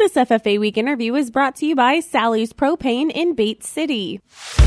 This FFA Week interview is brought to you by Sally's Propane in Bates City.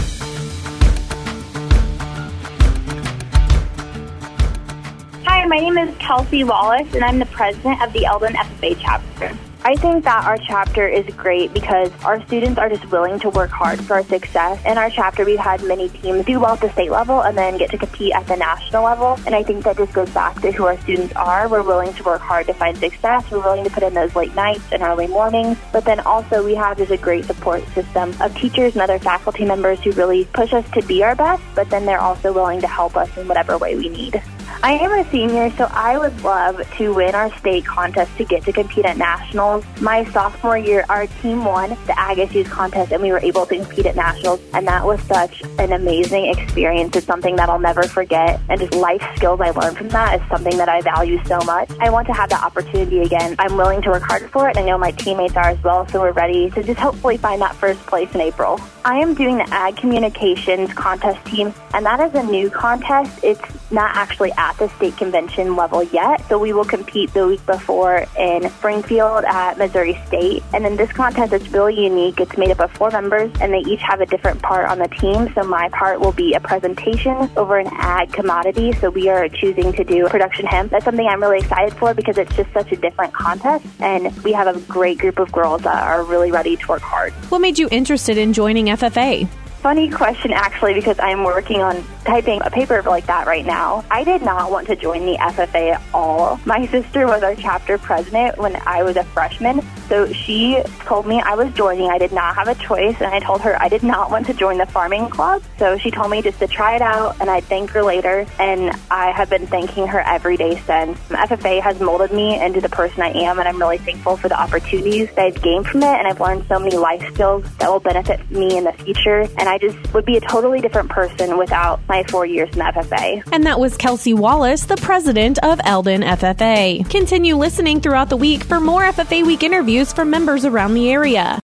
Hi, my name is Kelsey Wallace, and I'm the president of the Eldon FFA chapter. I think that our chapter is great because our students are just willing to work hard for our success. In our chapter, we've had many teams do well at the state level and then get to compete at the national level. And I think that just goes back to who our students are. We're willing to work hard to find success. We're willing to put in those late nights and early mornings. But then also we have just a great support system of teachers and other faculty members who really push us to be our best, but then they're also willing to help us in whatever way we need. I am a senior, so I would love to win our state contest to get to compete at nationals. My sophomore year, our team won the Ag Issues contest, and we were able to compete at nationals, and that was such an amazing experience. It's something that I'll never forget, and just life skills I learned from that is something that I value so much. I want to have that opportunity again. I'm willing to work hard for it, and I know my teammates are as well, so we're ready to just hopefully find that first place in April. I am doing the Ag Communications contest team, and that is a new contest. It's not actually at the state convention level yet, so we will compete the week before in Springfield at Missouri State. And then this contest is really unique. It's made up of 4 members, and they each have a different part on the team. So my part will be a presentation over an ag commodity. So we are choosing to do production hemp. That's something I'm really excited for because it's just such a different contest, and we have a great group of girls that are really ready to work hard. What made you interested in joining FFA? Funny question, actually, because I'm working on typing a paper like that right now. I did not want to join the FFA at all. My sister was our chapter president when I was a freshman, so she told me I was joining. I did not have a choice, and I told her I did not want to join the farming club. So she told me just to try it out, and I'd thank her later, and I have been thanking her every day since. FFA has molded me into the person I am, and I'm really thankful for the opportunities that I've gained from it, and I've learned so many life skills that will benefit me in the future, and I just would be a totally different person without my 4 years in the FFA. And that was Kelsey Wallace, the president of Eldon FFA. Continue listening throughout the week for more FFA Week interviews from members around the area.